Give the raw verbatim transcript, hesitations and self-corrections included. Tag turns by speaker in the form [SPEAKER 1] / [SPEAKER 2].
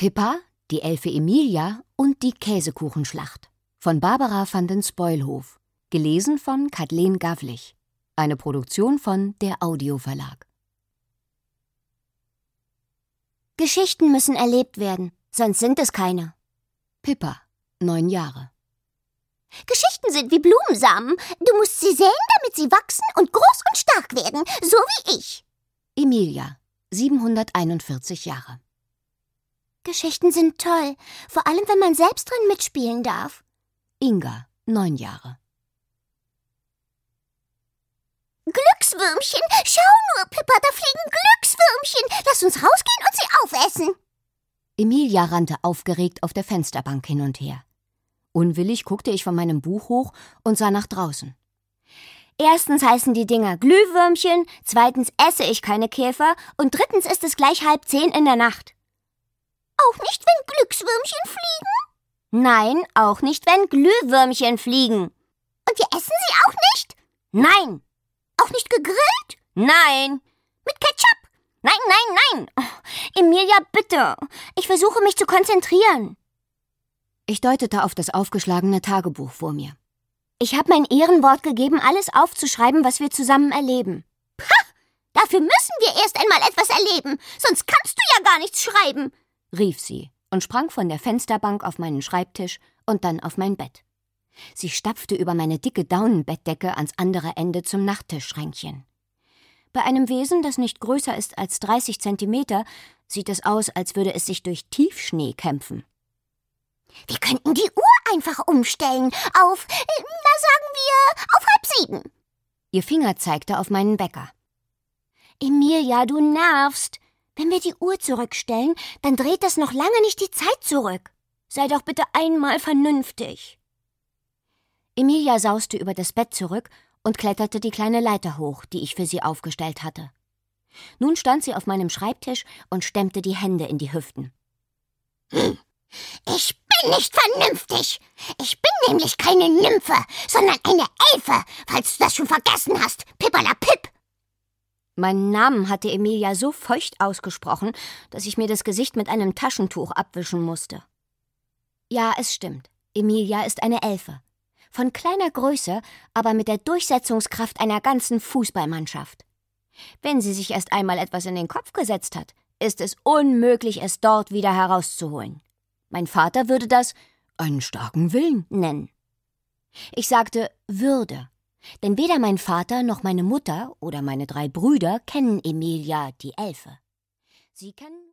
[SPEAKER 1] Pippa, die Elfe Emilia und die Käsekuchenschlacht von Barbara van den Spoilhof, gelesen von Kathleen Gavlich, eine Produktion von der Audio Verlag.
[SPEAKER 2] Geschichten müssen erlebt werden, sonst sind es keine.
[SPEAKER 1] Pippa, neun Jahre.
[SPEAKER 2] Geschichten sind wie Blumensamen. Du musst sie säen, damit sie wachsen und groß und stark werden, so wie ich.
[SPEAKER 1] Emilia, siebenhunderteinundvierzig Jahre.
[SPEAKER 2] Geschichten sind toll, vor allem wenn man selbst drin mitspielen darf.
[SPEAKER 1] Inga, neun Jahre.
[SPEAKER 2] Glückswürmchen, schau nur, Pippa, da fliegen Glückswürmchen. Lass uns rausgehen und sie aufessen.
[SPEAKER 1] Emilia rannte aufgeregt auf der Fensterbank hin und her. Unwillig guckte ich von meinem Buch hoch und sah nach draußen.
[SPEAKER 2] Erstens heißen die Dinger Glühwürmchen, zweitens esse ich keine Käfer und drittens ist es gleich halb zehn in der Nacht. Auch nicht, wenn Glückswürmchen fliegen? Nein, auch nicht, wenn Glühwürmchen fliegen. Und wir essen sie auch nicht? Nein. Auch nicht gegrillt? Nein. Mit Ketchup? Nein, nein, nein. Oh, Emilia, bitte. Ich versuche mich zu konzentrieren.
[SPEAKER 1] Ich deutete auf das aufgeschlagene Tagebuch vor mir.
[SPEAKER 2] Ich habe mein Ehrenwort gegeben, alles aufzuschreiben, was wir zusammen erleben. Ha! Dafür müssen wir erst einmal etwas erleben, sonst kannst du ja gar nichts schreiben,
[SPEAKER 1] rief sie und sprang von der Fensterbank auf meinen Schreibtisch und dann auf mein Bett. Sie stapfte über meine dicke Daunenbettdecke ans andere Ende zum Nachttischschränkchen. Bei einem Wesen, das nicht größer ist als dreißig Zentimeter, sieht es aus, als würde es sich durch Tiefschnee kämpfen.
[SPEAKER 2] Wir könnten die Uhr einfach umstellen auf, na sagen wir, auf halb sieben.
[SPEAKER 1] Ihr Finger zeigte auf meinen Wecker.
[SPEAKER 2] Emilia, du nervst. Wenn wir die Uhr zurückstellen, dann dreht das noch lange nicht die Zeit zurück. Sei doch bitte einmal vernünftig.
[SPEAKER 1] Emilia sauste über das Bett zurück und kletterte die kleine Leiter hoch, die ich für sie aufgestellt hatte. Nun stand sie auf meinem Schreibtisch und stemmte die Hände in die Hüften.
[SPEAKER 2] Hm. Ich bin nicht vernünftig. Ich bin nämlich keine Nymphe, sondern eine Elfe, falls du das schon vergessen hast, Pippala-Pipp.
[SPEAKER 1] Meinen Namen hatte Emilia so feucht ausgesprochen, dass ich mir das Gesicht mit einem Taschentuch abwischen musste. Ja, es stimmt. Emilia ist eine Elfe. Von kleiner Größe, aber mit der Durchsetzungskraft einer ganzen Fußballmannschaft. Wenn sie sich erst einmal etwas in den Kopf gesetzt hat, ist es unmöglich, es dort wieder herauszuholen. Mein Vater würde das einen starken Willen nennen. Ich sagte Würde, denn weder mein Vater noch meine Mutter oder meine drei Brüder kennen Emilia, die Elfe. Sie kennen